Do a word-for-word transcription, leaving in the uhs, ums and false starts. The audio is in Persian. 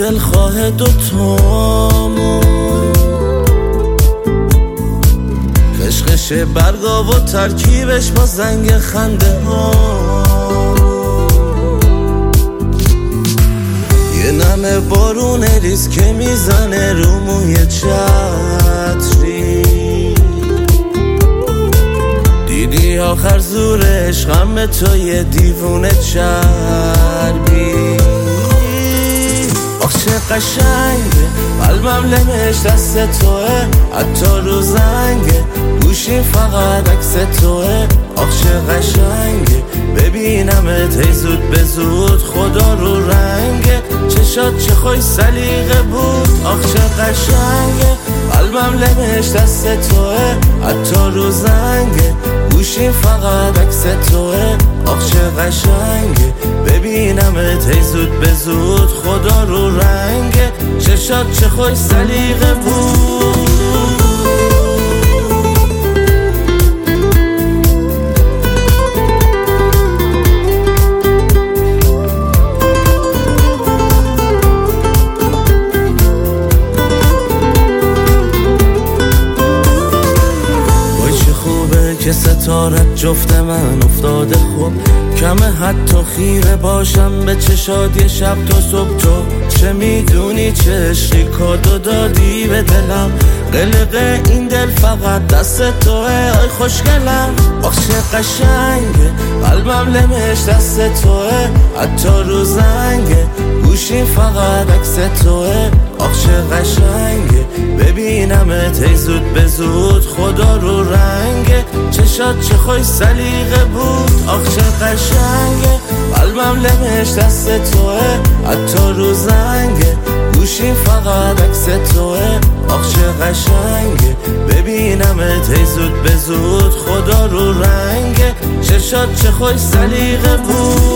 دلخواه دوتامون، قشقش برگا و ترکیبش با زنگ خنده ها، یه نمه بارون ریز که میزنه رو موی چتری، دیدی آخر زور عشقم تو یه دیوونه چربی. آخ چه قشنگه قلبم لمش دست توه، حتی رو زنگه گوشی فقط عکس توه. آخ چه قشنگه ببینمت هی زود به زود، خدا رو رنگه چشات چه خوی سلیقه بود. آخ چه قشنگه قلبم لمش دست توه، حتی رو زنگه گوشی فقط عکس توه. آخ چه قشنگه ببینمت هی زود به زود، خدا رو رنگه چشات چه خوی سلیقه بود. که ستارت جفت من افتاده خوب، کمه حتی خیره باشم به چشات یه شب تا صبح. تو چه میدونی چه عشقی کادو دادی به دلم، قلق این دل فقط دست توه. آی خوشگلم آخ چه قشنگه قلبم لمش دست توه، حتی رو زنگه گوشی فقط عکس توه. آخ چه قشنگه ببینمت هی زود به زود، خدا رو رنگه چشات چه خوی سلیقه بود. آخ چه قشنگه قلبم لمش دست توه، حتی رو زنگه گوشی فقط عکس توه. آخ چه قشنگه ببینمت هی زود به زود، خدا رو رنگه چشات چه خوی سلیقه بود.